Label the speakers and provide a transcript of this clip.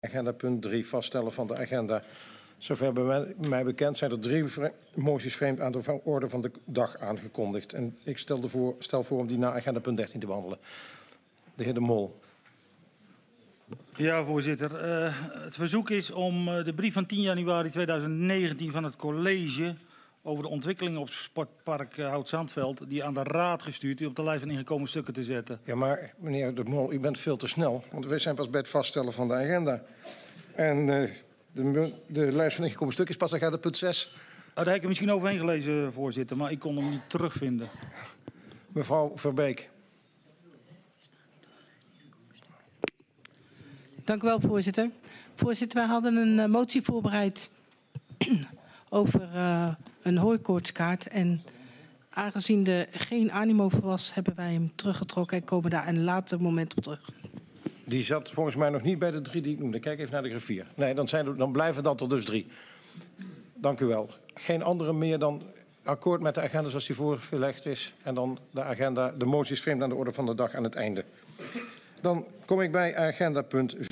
Speaker 1: Agenda punt 3, vaststellen van de agenda. Zover bij mij bekend zijn er 3 moties vreemd aan de orde van de dag aangekondigd. En ik stel voor om die na agenda punt 13 te behandelen. De heer De Mol.
Speaker 2: Ja, voorzitter. Het verzoek is om de brief van 10 januari 2019 van het college over de ontwikkelingen op sportpark Hout-Zandveld, die aan de raad gestuurd, die op de lijst van ingekomen stukken te zetten.
Speaker 1: Ja, maar meneer De Mol, u bent veel te snel. Want wij zijn pas bij het vaststellen van de agenda. En de lijst van ingekomen stukken is pas agenda punt 6.
Speaker 2: Daar heb ik er misschien overheen gelezen, voorzitter, maar ik kon hem niet terugvinden.
Speaker 1: Mevrouw Verbeek.
Speaker 3: Dank u wel, voorzitter. Voorzitter, wij hadden een motie voorbereid over een hooikoortskaart. En aangezien er geen animo voor was, hebben wij hem teruggetrokken en komen daar een later moment op terug.
Speaker 1: Die zat volgens mij nog niet bij de 3 die ik noemde. Kijk even naar de griffier. Nee, dan blijven dat er dus 3. Dank u wel. Geen andere meer dan akkoord met de agenda zoals die voorgelegd is. En dan de moties vreemd aan de orde van de dag aan het einde. Dan kom ik bij agenda punt